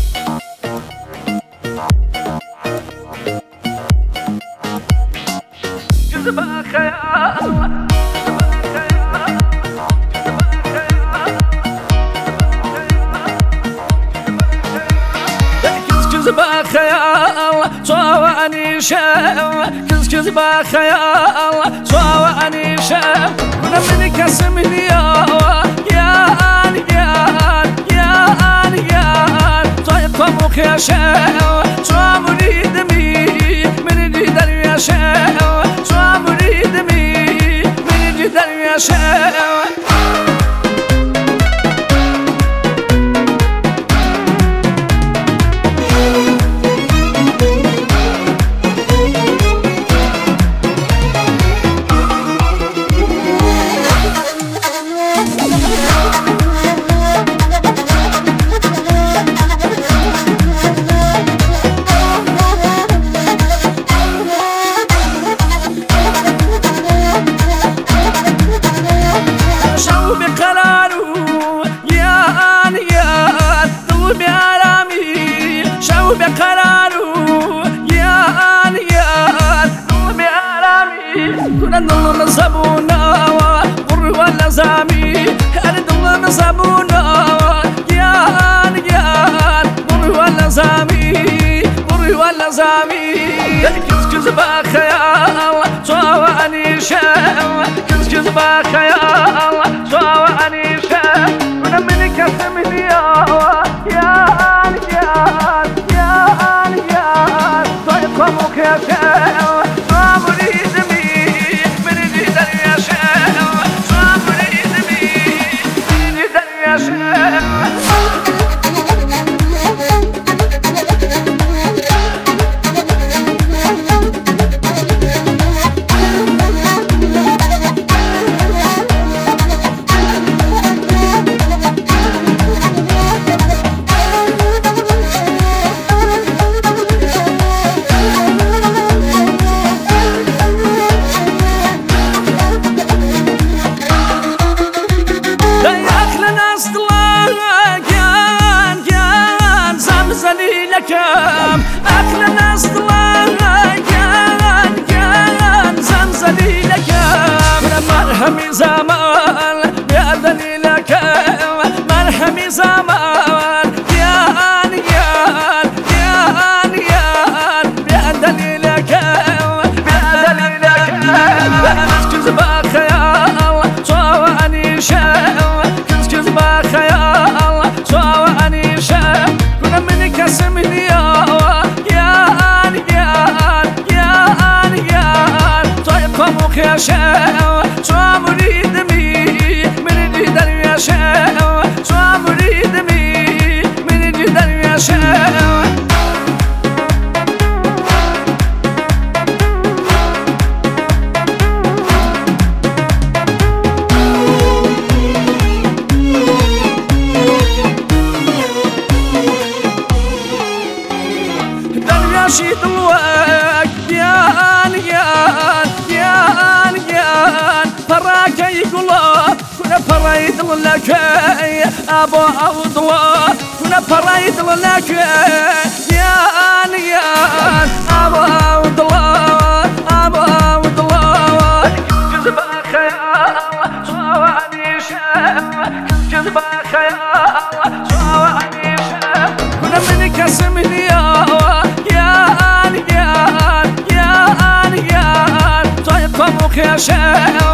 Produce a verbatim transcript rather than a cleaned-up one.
جذبة خيال كذبة خيال صواني شاو كز كذبة خيال صواني شاو كنا من كسم اليوم يان يان يان يان طيب فمك يا شاو صوى مريد مي من جدر يا شاو صوى مريد مي من جدر يا شاو بقراره يان يان قلبي آرامي كنا نضل نصبونا قر ولا زامي نضل نصبونا يان يان قر ولا زامي قر ولا زامي كز كز بخيال صواني شاو كز كز بخيال صواني شاو كنا من كسم اليوم يان يان فمك يا شاو صوى مريد مي من جدر يا شاو صوى مريد مي من جدر يا شاو كم أكل الناس طلعنا كان كان زمزلي لكم مرحمي زمان يا ذلي لكم مرحمي زمان يان يان يان يان يا ذلي لكم يا ذلي لكم كز بخيال صواني شاو كز كز بخيال صواني شاو كنا من كسم يا شاو صوى مريد مي من جدر يا شاو صوى مريد مي من جدر يا شاو دريا شيد الوقت يان يان يان يان فراك يقول كنا فريد لك أبو عبد الله كنا فريد لك يان يان أبو عبد الله أبو عبد الله كز بخيال صواني شاو كز بخيال صواني شاو كنا من كسم اليوم يان يان يان يان طيب فمك يا شاو